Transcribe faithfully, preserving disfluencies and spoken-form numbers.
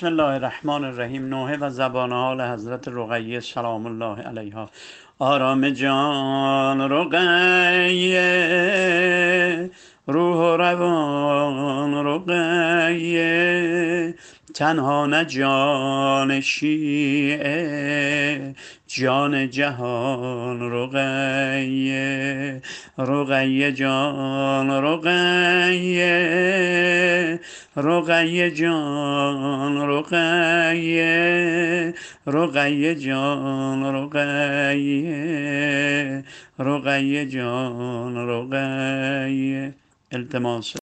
بسم الله الرحمن الرحیم. نوحه و زبان حال حضرت رقیه سلام الله علیها. آرام جان رقیه، روح و روان رقیه، تنها نه جان شیعه، جان جهان رقیه. رقیه جان رقیه، رقیه جان رقیه، رقیه جان رقیه، رقیه جان رقیه. التماس